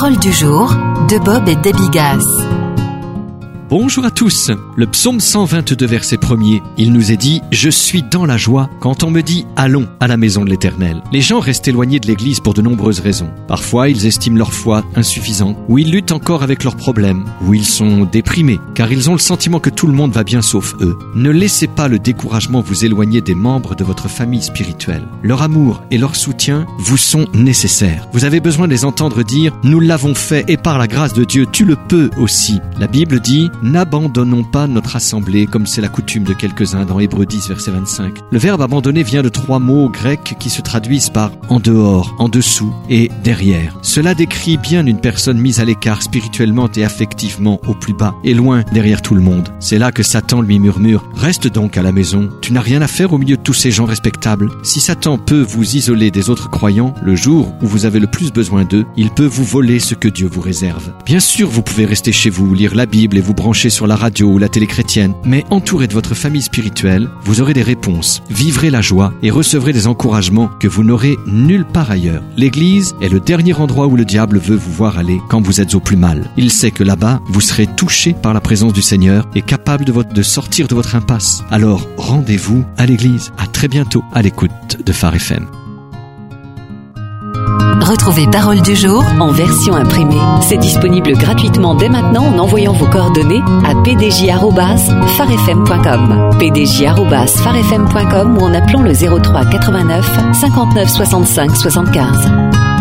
Parole du jour de Bob et Debbie Gass. Bonjour à tous. Le psaume 122 verset 1er, il nous est dit « Je suis dans la joie quand on me dit « Allons à la maison de l'Éternel ». Les gens restent éloignés de l'Église pour de nombreuses raisons. Parfois, ils estiment leur foi insuffisante, ou ils luttent encore avec leurs problèmes, ou ils sont déprimés, car ils ont le sentiment que tout le monde va bien sauf eux. Ne laissez pas le découragement vous éloigner des membres de votre famille spirituelle. Leur amour et leur soutien vous sont nécessaires. Vous avez besoin de les entendre dire « Nous l'avons fait et par la grâce de Dieu, tu le peux aussi ». La Bible dit « N'abandonnons pas notre assemblée comme c'est la coutume de quelques-uns dans Hébreux 10 verset 25. Le verbe abandonner vient de 3 mots grecs qui se traduisent par en dehors, en dessous et derrière. Cela décrit bien une personne mise à l'écart spirituellement et affectivement au plus bas et loin derrière tout le monde. C'est là que Satan lui murmure « Reste donc à la maison, tu n'as rien à faire au milieu de tous ces gens respectables. » Si Satan peut vous isoler des autres croyants, le jour où vous avez le plus besoin d'eux, il peut vous voler ce que Dieu vous réserve. Bien sûr, vous pouvez rester chez vous, lire la Bible et vous brancher sur la radio ou la télé chrétienne, mais entouré de votre famille spirituelle, vous aurez des réponses, vivrez la joie et recevrez des encouragements que vous n'aurez nulle part ailleurs. L'Église est le dernier endroit où le diable veut vous voir aller quand vous êtes au plus mal. Il sait que là-bas, vous serez touché par la présence du Seigneur et capable de sortir de votre impasse. Alors, rendez-vous à l'Église. À très bientôt à l'écoute de Phare FM. Retrouvez Parole du jour en version imprimée. C'est disponible gratuitement dès maintenant en envoyant vos coordonnées à pdj@pharefm.com, pdj@pharefm.com ou en appelant le 03 89 59 65 75.